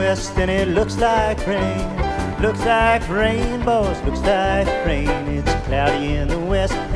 west and it looks like rain. Looks like rain, boys, looks like rain. It's cloudy in the west